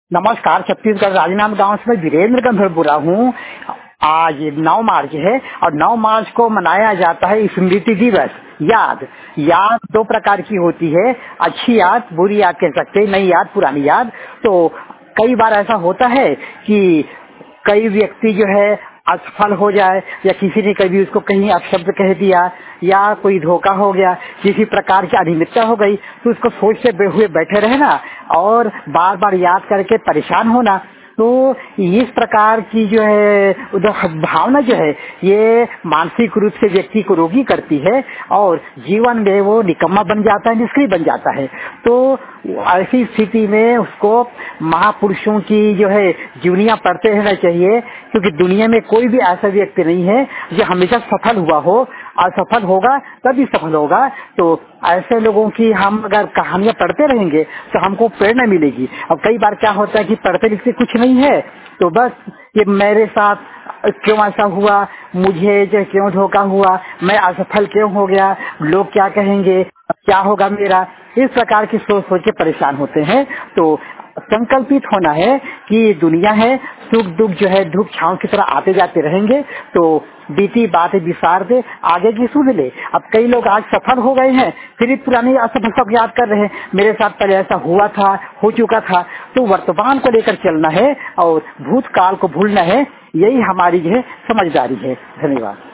नमस्कार। छत्तीसगढ़ राजनांद गांव से मैं वीरेंद्र गंधर्व बोल रहा हूँ। आज 9 मार्च है और 9 मार्च को मनाया जाता है स्मृति दिवस। याद याद दो प्रकार की होती है, अच्छी याद, बुरी याद कह सकते हैं, नई याद, पुरानी याद। तो कई बार ऐसा होता है कि कई व्यक्ति जो है असफल हो जाए या किसी ने कभी उसको कहीं अपशब्द कह दिया या कोई धोखा हो गया, किसी प्रकार की अनियमितता हो गई, तो उसको सोचते हुए बैठे रहना और बार बार याद करके परेशान होना। तो इस प्रकार की जो है भावना जो है ये मानसिक रूप से व्यक्ति को रोगी करती है और जीवन में वो निकम्मा बन जाता है, निष्क्रिय बन जाता है। तो ऐसी स्थिति में उसको महापुरुषों की जो है जीवनियां पढ़ते रहना चाहिए, क्योंकि दुनिया में कोई भी ऐसा व्यक्ति नहीं है जो हमेशा सफल हुआ हो। असफल होगा तभी सफल होगा। तो ऐसे लोगों की हम अगर कहानियां पढ़ते रहेंगे तो हमको प्रेरणा मिलेगी। अब कई बार क्या होता है कि पढ़ते लिखते कुछ नहीं है तो बस ये मेरे साथ क्यों ऐसा हुआ, मुझे जो क्यों धोखा हुआ, मैं असफल क्यों हो गया, लोग क्या कहेंगे, क्या होगा मेरा, इस प्रकार की सोच सोच के परेशान होते हैं। तो संकल्पित होना है कि दुनिया है, सुख दुख जो है धूप छांव की तरह आते जाते रहेंगे। तो बीती बातें विसार दे, आगे की सुन ले। अब कई लोग आज सफल हो गए हैं, फिर पुरानी असफलता को याद कर रहे हैं, मेरे साथ पहले ऐसा हुआ था, हो चुका था। तो वर्तमान को लेकर चलना है और भूतकाल को भूलना है, यही हमारी जो है समझदारी है। धन्यवाद।